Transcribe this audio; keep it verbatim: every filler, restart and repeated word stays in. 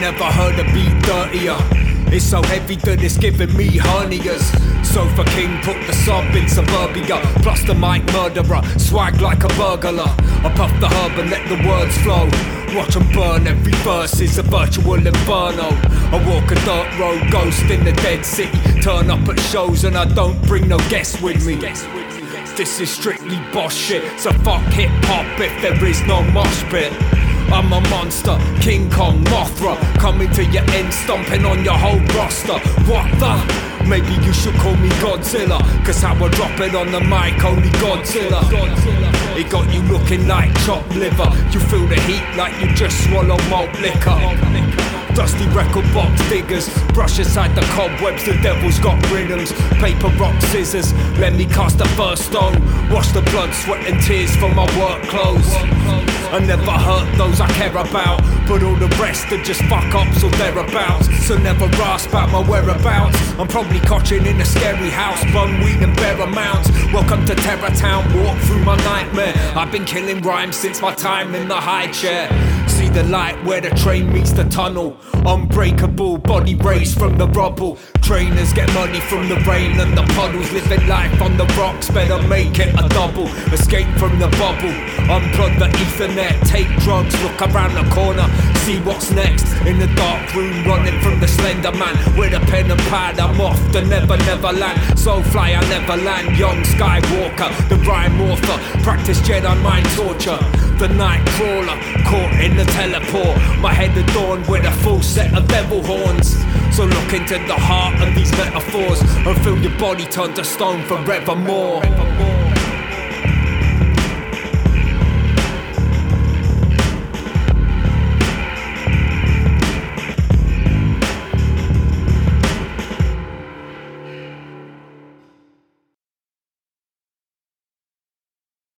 never heard a beat dirtier. It's so heavy that it's giving me hernias. Sofa King put the sub in suburbia, plus the mic murderer, swag like a burglar. I puff the herb and let the words flow. Watch them burn, every verse is a virtual inferno. I walk a dirt road, ghost in the dead city. Turn up at shows and I don't bring no guests with me. This is strictly boss shit, so fuck hip hop if there is no mosh pit. I'm a monster, King Kong, Mothra, coming to your end, stomping on your whole roster. What the? Maybe you should call me Godzilla, cause how I drop it on the mic, only Godzilla. It got you looking like chopped liver. You feel the heat like you just swallowed malt liquor. Dusty record box diggers, brush aside the cobwebs, the devil's got rhythms. Paper, rock, scissors, let me cast the first stone. Wash the blood, sweat and tears from my work clothes. I never hurt those I care about, but all the rest are just fuck ups or thereabouts. So never ask about my whereabouts. I'm probably cotching in a scary house, bun weed and bare amounts. Welcome to Terror Town, walk through my nightmare. I've been killing rhymes since my time in the high chair. See the light where the train meets the tunnel. Unbreakable, body raised from the rubble. Trainers get money from the rain and the puddles. Living life on the rocks, better make it a double. Escape from the bubble, unplug the ethernet. Take drugs, look around the corner, see what's next. In the dark room, running from the slender man. With a pen and pad, I'm off the never never land. So fly, I never land. Young Skywalker, the rhyme author. Practice Jedi mind torture. The night crawler, caught in the teleport. My head adorned with a full set of devil horns. So look into the heart of these metaphors and feel your body turn to stone forevermore.